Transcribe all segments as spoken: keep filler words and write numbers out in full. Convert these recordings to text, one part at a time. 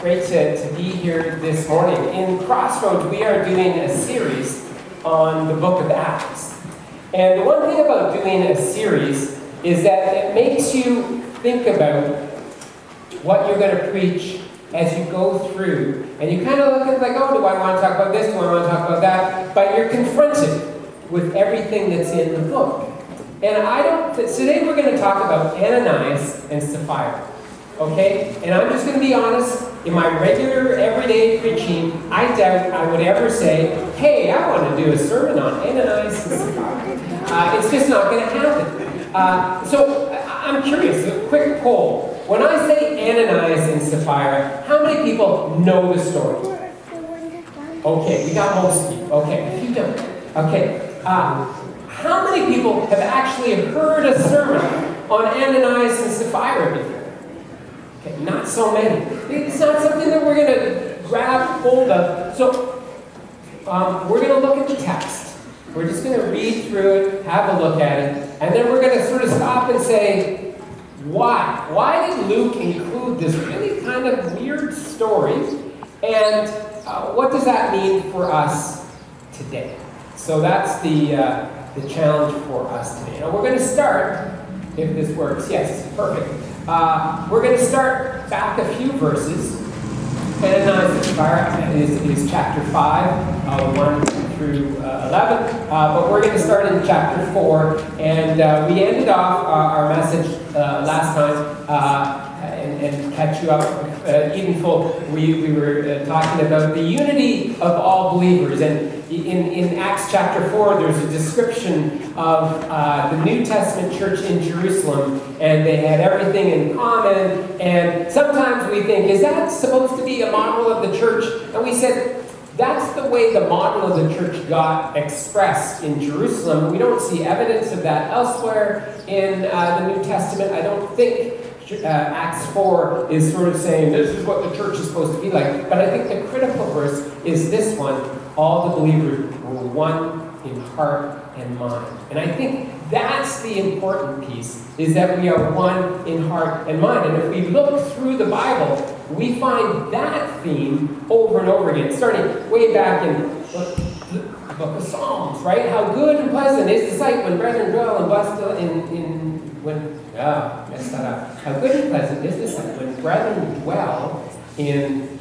Great to, to be here this morning. In Crossroads, we are doing a series on the book of Acts. And the one thing about doing a series is that it makes you think about what you're going to preach as you go through. And you kind of look at it like, oh, do I want to talk about this? Do I want to talk about that? But you're confronted with everything that's in the book. And I don't, today we're going to talk about Ananias and Sapphira. Okay? And I'm just going to be honest, in my regular, everyday preaching, I doubt I would ever say, hey, I want to do a sermon on Ananias and Sapphira. Uh, it's just not going to happen. Uh, so I'm curious, a quick poll. When I say Ananias and Sapphira, how many people know the story? Okay, we got most of you. Okay, if you don't. Okay. Uh, how many people have actually heard a sermon on Ananias and Sapphira before? Okay, not so many. It's not something that we're going to grab hold of. So, um, we're going to look at the text. We're just going to read through it, have a look at it, and then we're going to sort of stop and say, why? Why did Luke include this really kind of weird story? And uh, what does that mean for us today? So that's the, uh, the challenge for us today. Now, we're going to start, if this works. Yes, perfect. Uh, we're going to start back a few verses. Ananias and Sapphira is, is chapter five, uh, one through uh, eleven. Uh, but we're going to start in chapter four. And uh, we ended off uh, our message uh, last time, uh, and, and catch you up, uh, Edenful. We, we were uh, talking about the unity of all believers. And in, in Acts chapter four, there's a description of uh, the New Testament church in Jerusalem, and they had everything in common. And sometimes we think, is that supposed to be a model of the church? And we said, that's the way the model of the church got expressed in Jerusalem. We don't see evidence of that elsewhere in uh, the New Testament. I don't think uh, Acts four is sort of saying this is what the church is supposed to be like. But I think the critical verse is this one. All the believers were one in heart and mind. And I think that's the important piece, is that we are one in heart and mind. And if we look through the Bible, we find that theme over and over again, starting way back in the book of Psalms, right? How good and pleasant is the sight when brethren dwell and blessed in, in when, ah, messed that up. How good and pleasant is the sight when brethren dwell in,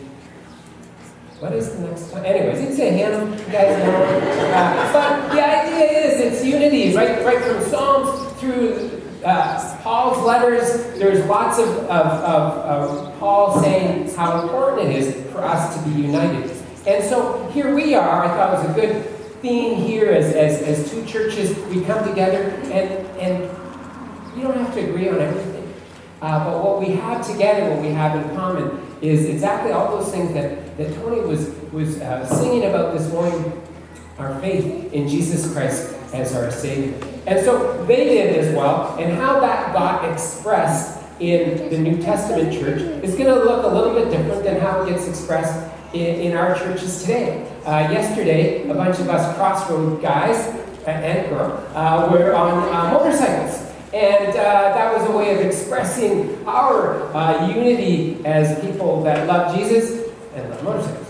what is the next one? Anyways, it's a hymn, you guys know. Uh, but the idea is it's unity, right? Right from Psalms through uh, Paul's letters. There's lots of, of, of, of Paul saying how important it is for us to be united. And so here we are. I thought it was a good theme here as, as, as two churches. We come together, and, and you don't have to agree on everything. Uh, but what we have together, what we have in common, is exactly all those things that, that Tony was, was uh, singing about this morning, our faith in Jesus Christ as our Savior. And so they did as well, and how that got expressed in the New Testament church is going to look a little bit different than how it gets expressed in, in our churches today. Uh, yesterday, a bunch of us Crossroad guys and girl uh, were on uh, motorcycles. And uh, that was a way of expressing our uh, unity as people that love Jesus and love motorcycles.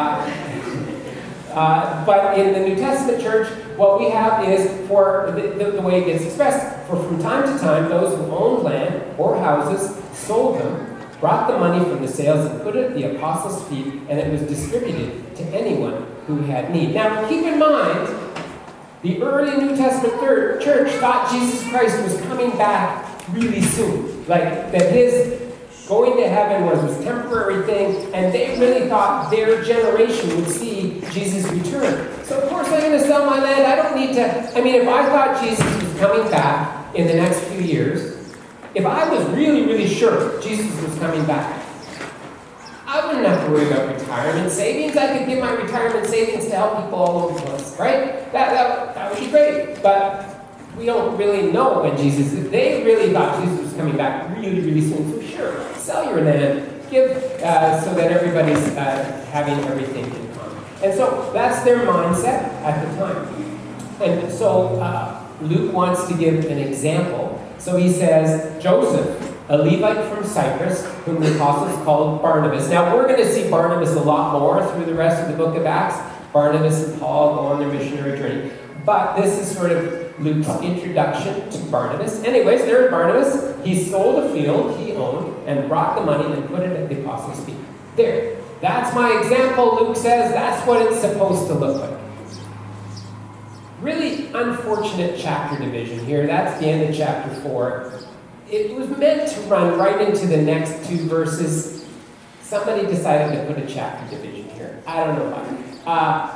Uh, uh, but in the New Testament church, what we have is, for the, the, the way it gets expressed, for from time to time, those who owned land or houses sold them, brought the money from the sales and put it at the apostles' feet, and it was distributed to anyone who had need. Now, keep in mind, the early New Testament third church thought Jesus Christ was coming back really soon. Like, that his going to heaven was this temporary thing, and they really thought their generation would see Jesus return. So, of course, I'm going to sell my land. I don't need to... I mean, if I thought Jesus was coming back in the next few years, if I was really, really sure Jesus was coming back, I wouldn't have to worry about retirement savings. I could give my retirement savings to help people all over the place, right? That, that, that would be great. But we don't really know when Jesus... They really thought Jesus was coming back really, really soon. So sure, sell your land, give uh, so that everybody's uh, having everything in common. And so that's their mindset at the time. And so uh, Luke wants to give an example. So he says, Joseph, a Levite from Cyprus, whom the apostles called Barnabas. Now, we're going to see Barnabas a lot more through the rest of the book of Acts. Barnabas and Paul go on their missionary journey. But this is sort of Luke's introduction to Barnabas. Anyways, there's Barnabas. He sold a field he owned and brought the money and put it at the apostles' feet. There. That's my example, Luke says. That's what it's supposed to look like. Really unfortunate chapter division here. That's the end of chapter four. It was meant to run right into the next two verses. Somebody decided to put a chapter division here. I don't know why. Uh,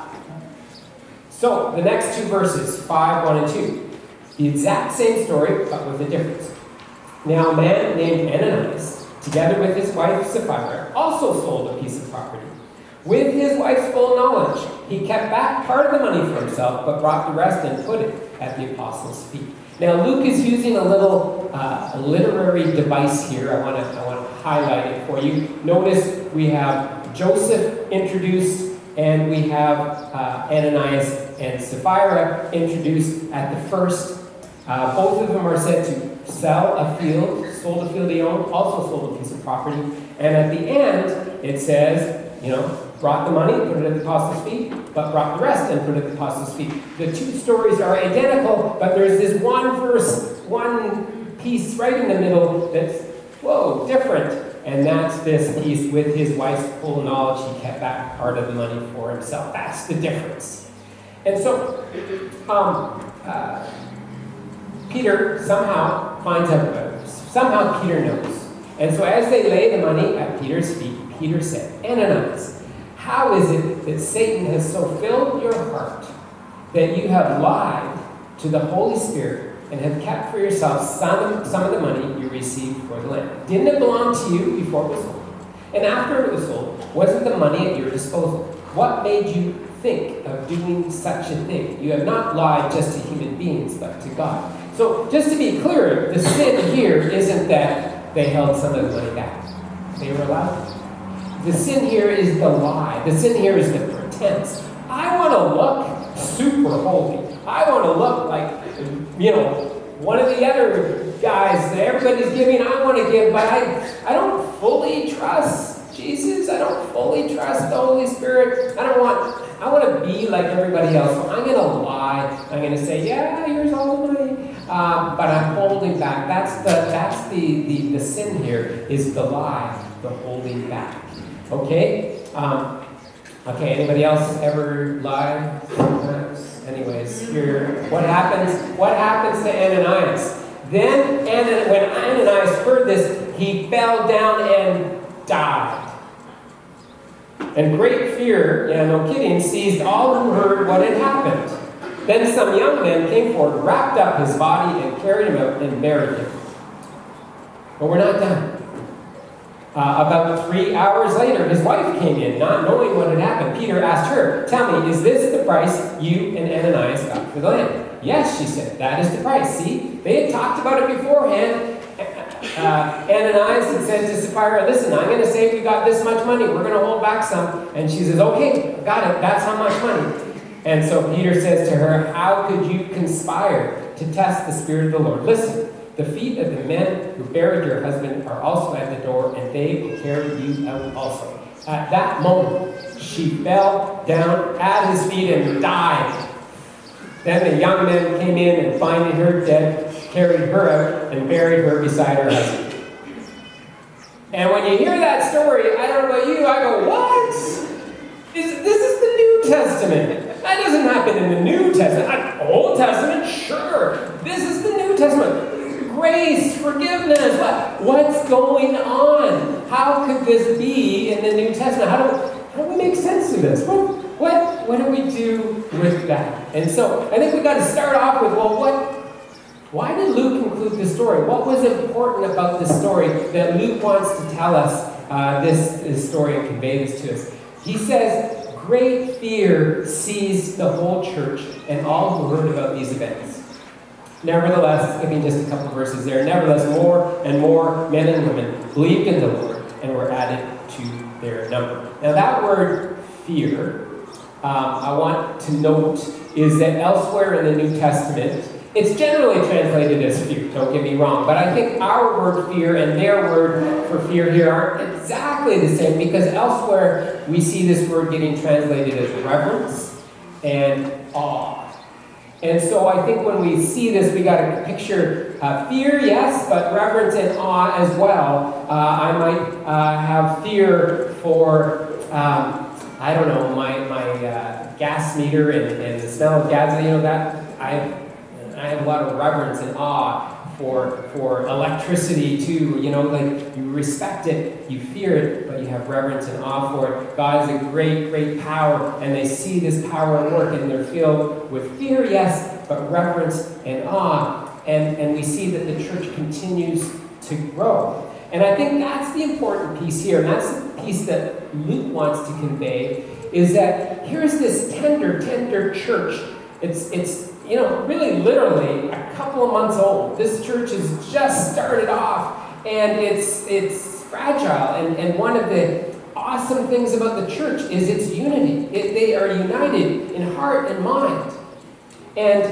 so, the next two verses, five, one, and two. The exact same story, but with a difference. Now, a man named Ananias, together with his wife Sapphira, also sold a piece of property. With his wife's full knowledge, he kept back part of the money for himself, but brought the rest and put it at the apostles' feet. Now, Luke is using a little uh, literary device here. I want to I want to highlight it for you. Notice we have Joseph introduced, and we have uh, Ananias and Sapphira introduced at the first. Uh, both of them are said to sell a field, sold a field they owned, also sold a piece of property. And at the end, it says, you know, brought the money, put it at the apostles' feet, but brought the rest and put it at the apostles' feet. The two stories are identical, but there's this one verse, one piece right in the middle that's, whoa, different. And that's this piece with his wife's full knowledge. He kept back part of the money for himself. That's the difference. And so, um, uh, Peter somehow finds out about it. Somehow Peter knows. And so as they lay the money at Peter's feet, Peter said, Ananias, how is it that Satan has so filled your heart that you have lied to the Holy Spirit and have kept for yourself some, some of the money you received for the land? Didn't it belong to you before it was sold? And after it was sold, wasn't the money at your disposal? What made you think of doing such a thing? You have not lied just to human beings, but to God. So just to be clear, the sin here isn't that they held some of the money back. They were allowed to. The sin here is the lie. The sin here is the pretense. I want to look super holy. I want to look like, you know, one of the other guys that everybody's giving, I want to give, but I, I don't fully trust Jesus. I don't fully trust the Holy Spirit. I don't want, I want to be like everybody else. So I'm going to lie. I'm going to say, yeah, here's all the money. Um, but I'm holding back. That's the that's the, the, the sin here, is the lie, the holding back. Okay? Um, okay, anybody else ever lie sometimes? Anyways, here, what happens? What happens to Ananias? Then, Anan- when Ananias heard this, he fell down and died. And great fear, yeah, no kidding, seized all who heard what had happened. Then some young men came forward, wrapped up his body, and carried him out and buried him. But we're not done. Uh, about three hours later, his wife came in, not knowing what had happened. Peter asked her, tell me, is this the price you and Ananias got for the land? Yes, she said, that is the price. See, they had talked about it beforehand. Uh, Ananias had said to Sapphira, listen, I'm going to say we got this much money. We're going to hold back some. And she says, okay, got it. That's how much money. And so Peter says to her, how could you conspire to test the Spirit of the Lord? Listen, the feet of the men who buried your husband are also at the door, and they will carry you out also. At that moment, she fell down at his feet and died. Then the young men came in and finding her dead, carried her out and buried her beside her husband. And when you hear that story, I don't know about you, I go, what? Is, this is the New Testament. That doesn't happen in the New Testament. Old Testament, sure. This is the New Testament. Grace, forgiveness. What, what's going on? How could this be in the New Testament? How do, how do we make sense of this? What, what, what do we do with that? And so I think we've got to start off with, well, what? Why did Luke include this story? What was important about this story that Luke wants to tell us uh, this, this story and convey this to us? He says, great fear seized the whole church and all who heard about these events. Nevertheless, skipping just a couple of verses there, nevertheless, more and more men and women believed in the Lord and were added to their number. Now that word fear, um, I want to note, is that elsewhere in the New Testament, It's generally translated as fear, don't get me wrong, but I think our word fear and their word for fear here aren't exactly the same, because elsewhere we see this word getting translated as reverence and awe. And so I think when we see this, we got to picture uh, fear, yes, but reverence and awe as well. Uh, I might uh, have fear for, um, I don't know, my, my uh, gas meter and, and the smell of gas, you know, that I I have a lot of reverence and awe for for electricity too. You know, like you respect it, you fear it, but you have reverence and awe for it. God is a great, great power, and they see this power at work, and they're filled with fear, yes, but reverence and awe. And, and we see that the church continues to grow. And I think that's the important piece here, and that's the piece that Luke wants to convey, is that here's this tender, tender church. It's it's you know, really literally a couple of months old. This church has just started off, and it's it's fragile. And, and one of the awesome things about the church is its unity. It, they are united in heart and mind. And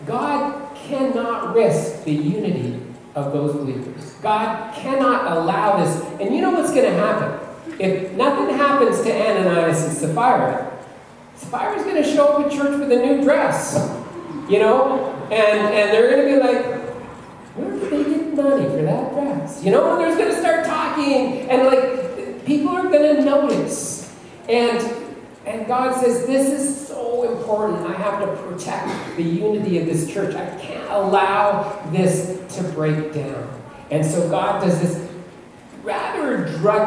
God cannot risk the unity of those believers. God cannot allow this. And you know what's going to happen? If nothing happens to Ananias and Sapphira, Sapphira's going to show up at church with a new dress. You know, and, and they're going to be like, where did they get money for that dress? You know, and they're going to start talking, and like, people are going to notice. And, and God says, this is so important. I have to protect the unity of this church. I can't allow this to break down. And so God does this rather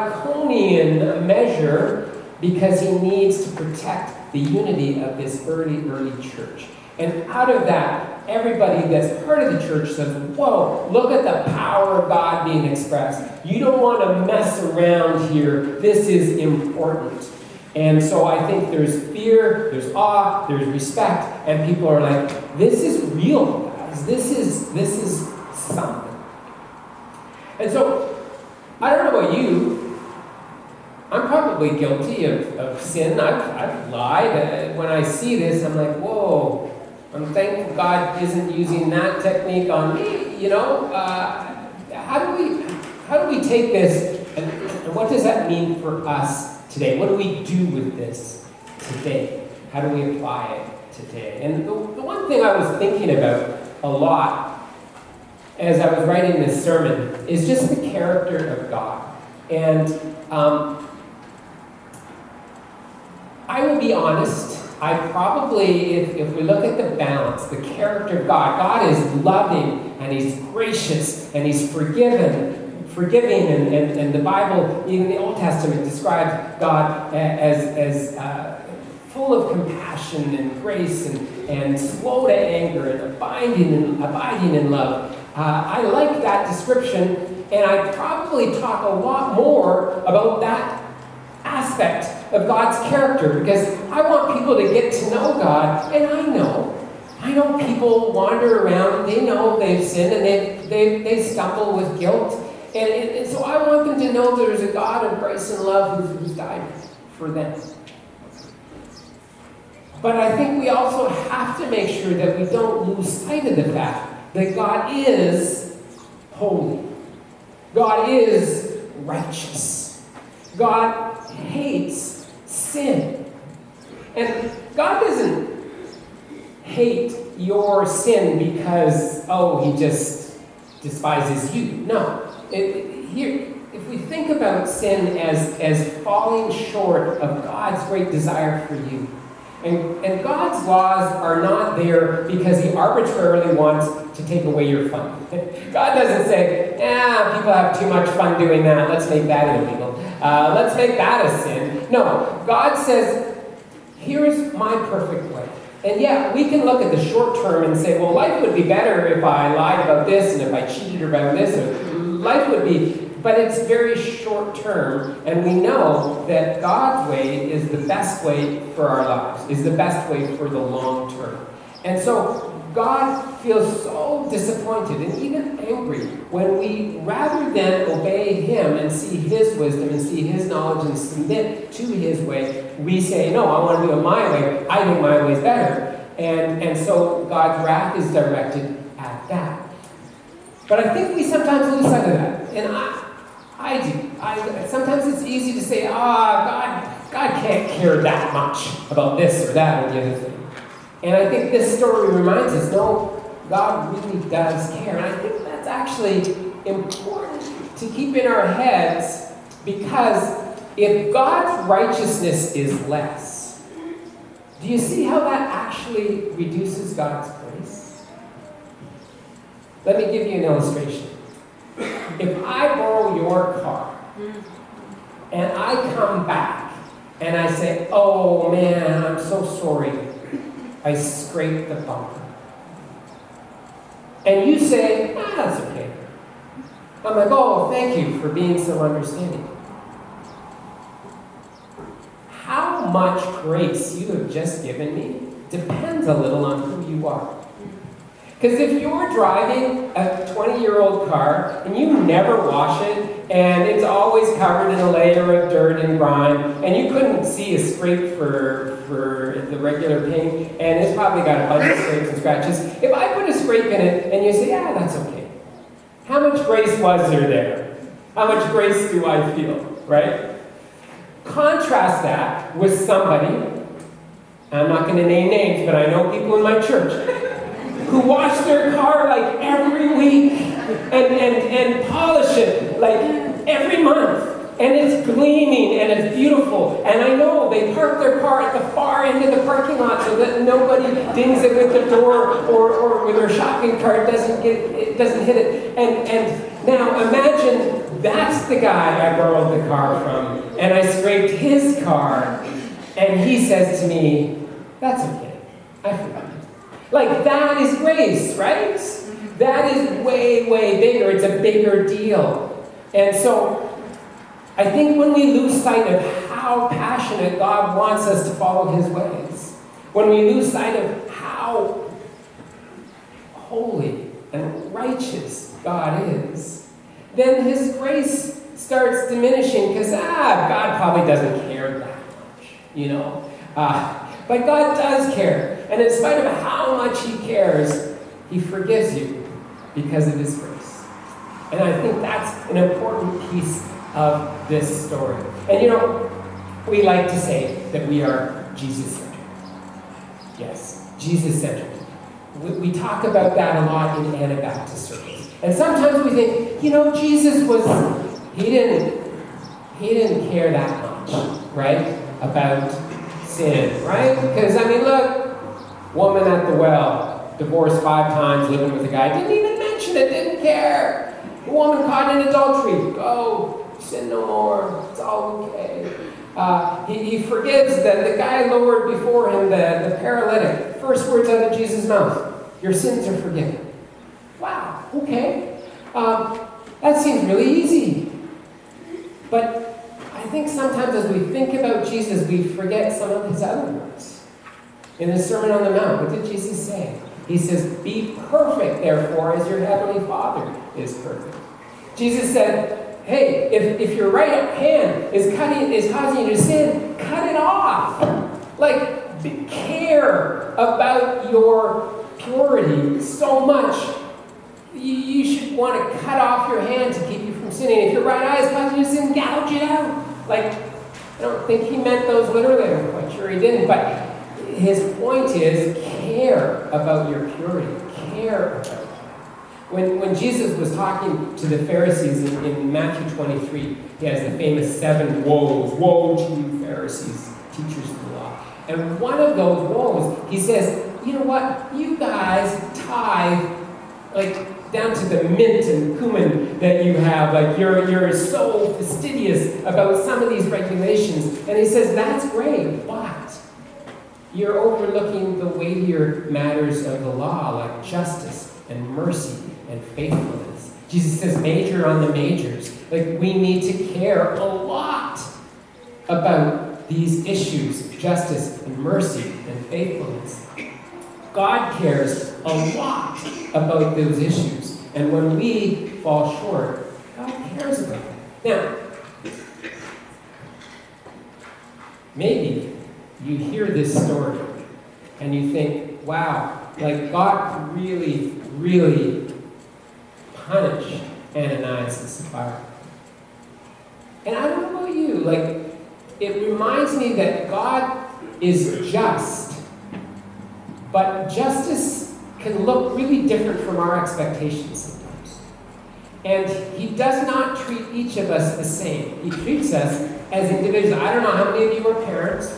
draconian measure because he needs to protect the unity of this early, early church. And out of that, everybody that's part of the church says, whoa, look at the power of God being expressed. You don't want to mess around here. This is important. And so I think there's fear, there's awe, there's respect, and people are like, this is real, guys. This is, this is something. And so, I don't know about you, I'm probably guilty of, of sin. I've, I've lied. Uh, when I see this, I'm like, whoa. I'm thankful God isn't using that technique on me. You know, uh, how do we how do we take this, and, and what does that mean for us today? What do we do with this today? How do we apply it today? And the, the one thing I was thinking about a lot as I was writing this sermon is just the character of God. And um, I will be honest. I probably, if, if we look at the balance, the character of God, God is loving, and he's gracious, and he's forgiven, forgiving, and, and, and the Bible, even the Old Testament, describes God as, as uh, full of compassion and grace, and, and slow to anger, and abiding in, abiding in love. Uh, I like that description, and I probably talk a lot more about that aspect of God's character, because I want people to get to know God, and I know, I know people wander around, they know they've sinned, and they they, they stumble with guilt, and, and, and so I want them to know there's a God of grace and love who's, who's died for them. But I think we also have to make sure that we don't lose sight of the fact that God is holy. God is righteous. God hates sin. And God doesn't hate your sin because, oh, he just despises you. No. It, it, here, if we think about sin as, as falling short of God's great desire for you, and, and God's laws are not there because he arbitrarily wants to take away your fun. God doesn't say, ah, people have too much fun doing that, let's make that illegal. Uh, let's make that a sin. No, God says, here's my perfect way. And yeah, we can look at the short term and say, well, life would be better if I lied about this, and if I cheated about this, or life would be, but it's very short term, and we know that God's way is the best way for our lives, is the best way for the long term. And so God feels so disappointed and even angry when we, rather than obey him and see his wisdom and see his knowledge and submit to his way, we say, no, I want to do it my way. I think my way is better. And, and so God's wrath is directed that. But I think we sometimes lose sight of that. And I, I do. I, sometimes it's easy to say, ah, God, God can't care that much about this or that or the other thing. And I think this story reminds us, no, God really does care. And I think that's actually important to keep in our heads, because if God's righteousness is less, do you see how that actually reduces God's grace? Let me give you an illustration. If I borrow your car and I come back and I say, oh man, I'm so sorry, I scraped the bumper. And you say, ah, that's okay. I'm like, oh, thank you for being so understanding. How much grace you have just given me depends a little on who you are. Because if you're driving a twenty-year-old car and you never wash it, and it's always covered in a layer of dirt and grime, and you couldn't see a scrape for, for the regular paint, and it's probably got a bunch of scrapes and scratches, if I put a scrape in it and you say, yeah, that's okay, how much grace was there there? How much grace do I feel, right? Contrast that with somebody, I'm not going to name names, but I know people in my church, who wash their car like every week and, and, and polish it like every month. And it's gleaming and it's beautiful. And I know they park their car at the far end of the parking lot so that nobody dings it with the door, or, or with their shopping cart doesn't get it doesn't hit it. And and now imagine that's the guy I borrowed the car from, and I scraped his car, and he says to me, that's okay, I forgot. Like, that is grace, right? That is way, way bigger. It's a bigger deal. And so, I think when we lose sight of how passionate God wants us to follow His ways, when we lose sight of how holy and righteous God is, then His grace starts diminishing, because, ah, God probably doesn't care that much, you know? Uh, but God does care. And in spite of how much He cares, He forgives you because of His grace. And I think that's an important piece of this story. And you know, we like to say that we are Jesus-centered. Yes, Jesus-centered. We, we talk about that a lot in Anabaptist circles. And sometimes we think, you know, Jesus was, he didn't, he didn't care that much, right, about sin, right? Because, I mean, look, woman at the well, divorced five times, living with a guy, didn't even mention it, didn't care. The woman caught in adultery, go, sin no more, it's all okay. Uh, he, he forgives the, the guy lowered before him, the, the paralytic. First words out of Jesus' mouth, your sins are forgiven. Wow, okay. Um, that seems really easy. But I think sometimes as we think about Jesus, we forget some of His other words. In the Sermon on the Mount, what did Jesus say? He says, be perfect, therefore, as your heavenly Father is perfect. Jesus said, hey, if, if your right hand is cutting is causing you to sin, cut it off. Like, be, care about your purity so much. You, you should want to cut off your hand to keep you from sinning. If your right eye is causing you to sin, gouge it out. Like, I don't think He meant those literally. I'm quite sure He didn't, but His point is, care about your purity. Care about that. When, when Jesus was talking to the Pharisees in, in Matthew twenty-three, He has the famous seven woes. Woe to you, Pharisees, teachers of the law. And one of those woes, He says, you know what? You guys tithe, like, down to the mint and cumin that you have. Like, you're, you're so fastidious about some of these regulations. And He says, that's great, but you're overlooking the weightier matters of the law, like justice and mercy and faithfulness. Jesus says major on the majors. Like, we need to care a lot about these issues, justice and mercy and faithfulness. God cares a lot about those issues. And when we fall short, God cares about that. Now, maybe you hear this story and you think, wow, Like, God really, really punished Ananias and Sapphira. And I don't know about you, like, it reminds me that God is just, but justice can look really different from our expectations sometimes. And he does not treat each of us the same. He treats us as individuals. I don't know how many of you are parents,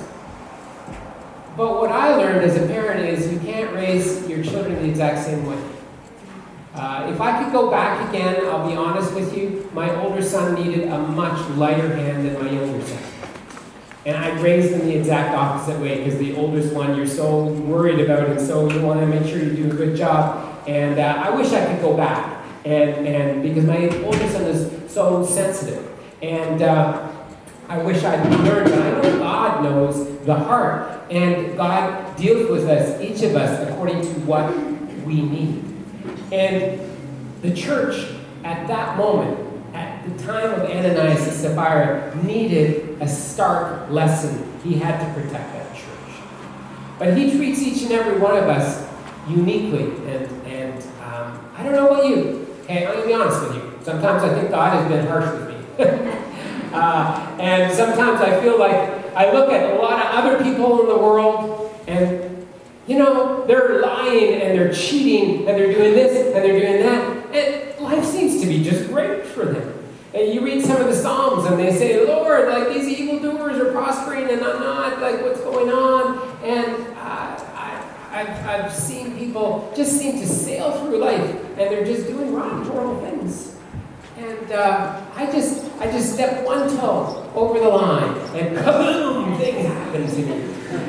but what I learned as a parent is you can't raise your children the exact same way. Uh, if I could go back again, I'll be honest with you, my older son needed a much lighter hand than my younger son. And I raised them the exact opposite way, because the oldest one you're so worried about, and so you want to make sure you do a good job. And uh, I wish I could go back, and, and because my older son is so sensitive. And uh, I wish I'd learned, but I know God knows the heart. And God deals with us, each of us, according to what we need. And the church, at that moment, at the time of Ananias and Sapphira, needed a stark lesson. He had to protect that church. But he treats each and every one of us uniquely. And, and um, I don't know about you. Okay, I'm going to be honest with you. Sometimes I think God has been harsh with me. uh, and sometimes I feel like I look at a lot of other people in the world, and, you know, they're lying, and they're cheating, and they're doing this, and they're doing that. And life seems to be just great for them. And you read some of the Psalms, and they say, Lord, like, these evildoers are prospering, and I'm not, like, what's going on? And uh, I, I've, I've seen people just seem to sail through life, and they're just doing wrong, horrible things. And uh, I just I just step one toe over the line, and kaboom, things happen to me.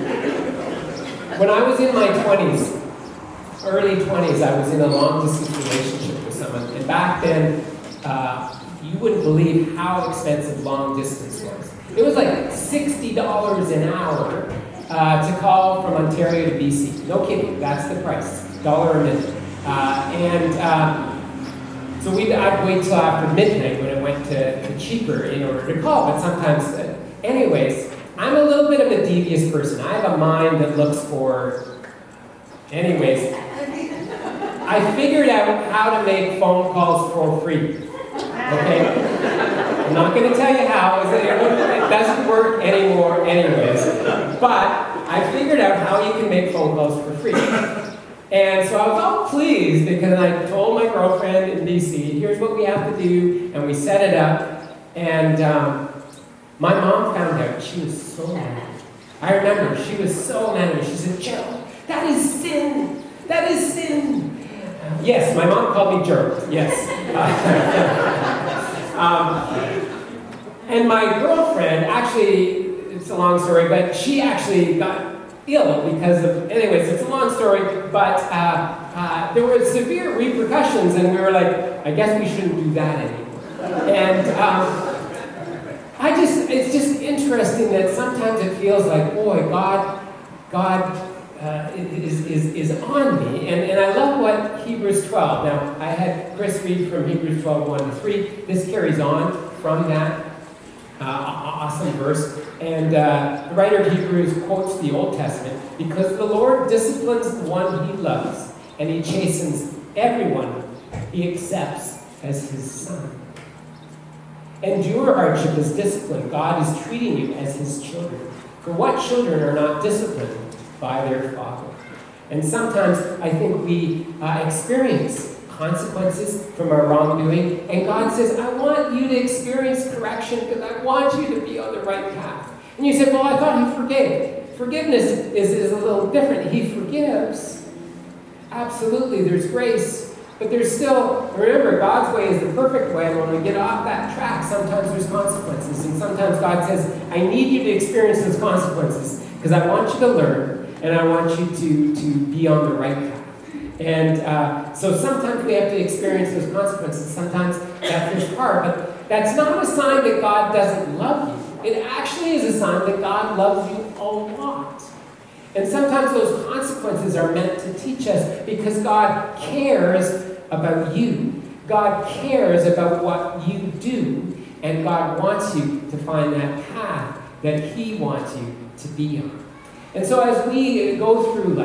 When I was in my twenties, early twenties, I was in a long-distance relationship with someone. And back then, uh, you wouldn't believe how expensive long distance was. It was like sixty dollars an hour uh, to call from Ontario to B C. No kidding, that's the price, dollar a minute. Uh, and uh, so we'd, I'd wait till after midnight when it went to, to cheaper in order to call. But sometimes, uh, anyways, I'm a little bit of a devious person. I have a mind that looks for, anyways, I figured out how to make phone calls for free. Okay? I'm not going to tell you how. It doesn't work anymore anyways. But I figured out how you can make phone calls for free. And so I was all pleased because I told my girlfriend in B C, here's what we have to do, and we set it up. And um, my mom found out. She was so mad. I remember, she was so mad at me. She said, Gerald, that is sin. That is sin. Yes, my mom called me Gerald. Yes. um, and my girlfriend, actually, it's a long story, but she actually got ill because of, anyways, it's a long story, but uh, uh, there were severe repercussions, and we were like, I guess we shouldn't do that anymore. And um, I just, it's just interesting that sometimes it feels like, boy, God, God uh, is, is, is on me, and, and I love what Hebrews twelve, now I had Chris read from Hebrews twelve, one to three, this carries on from that uh, awesome verse. And uh, the writer of Hebrews quotes the Old Testament, because the Lord disciplines the one he loves, and he chastens everyone he accepts as his son. Endure hardship as discipline. God is treating you as his children. For what children are not disciplined by their father? And sometimes I think we uh, experience consequences from our wrongdoing, and God says, I want you to experience correction because I want you to be on the right path. And you say, well, I thought he forgave. Forgiveness is, is a little different. He forgives. Absolutely, there's grace. But there's still, remember, God's way is the perfect way. And when we get off that track, sometimes there's consequences. And sometimes God says, I need you to experience those consequences because I want you to learn and I want you to, to be on the right path. And uh, so sometimes we have to experience those consequences. Sometimes that is hard. But that's not a sign that God doesn't love you. It actually is a sign that God loves you a lot. And sometimes those consequences are meant to teach us because God cares about you. God cares about what you do. And God wants you to find that path that he wants you to be on. And so as we go through life,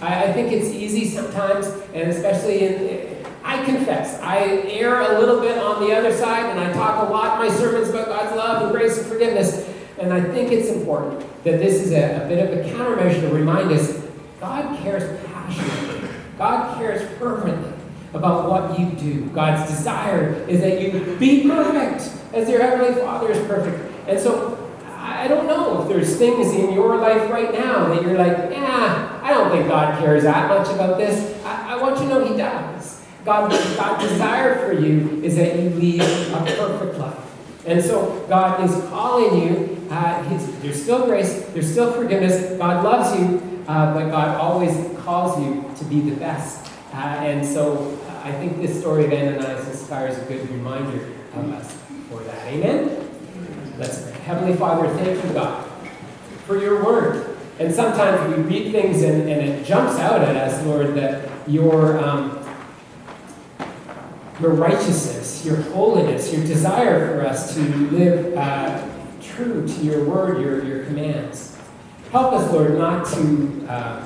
I, I think it's easy sometimes, and especially in, I confess, I err a little bit on the other side, and I talk a lot in my sermons about God's love and grace and forgiveness, and I think it's important that this is a, a bit of a countermeasure to remind us God cares passionately. God cares fervently about what you do. God's desire is that you be perfect as your Heavenly Father is perfect. And so, I don't know if there's things in your life right now that you're like, yeah, I don't think God cares that much about this. I, I want you to know He does. God, God's desire for you is that you lead a perfect life. And so God is calling you. Uh, his, there's still grace. There's still forgiveness. God loves you. Uh, but God always calls you to be the best. Uh, and so uh, I think this story of Ananias and Sapphira is a good reminder of us for that. Amen? Let's pray. Heavenly Father, thank you, God, for your word. And sometimes we read things and, and it jumps out at us, Lord, that your, um, your righteousness, your holiness, your desire for us to live uh, true to your word, your, your commands. Help us, Lord, not to uh,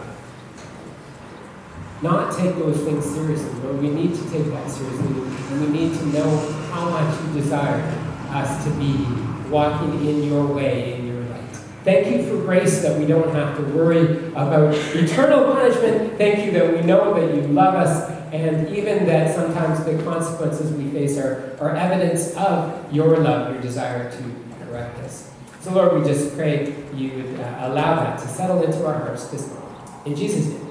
not take those things seriously. Lord, we need to take that seriously. And we need to know how much you desire us to be walking in your way, in your light. Thank you for grace that we don't have to worry about eternal punishment. Thank you that we know that you love us, and even that sometimes the consequences we face are, are evidence of your love, your desire to correct us. So Lord, we just pray you would uh, allow that to settle into our hearts this morning. In Jesus' name.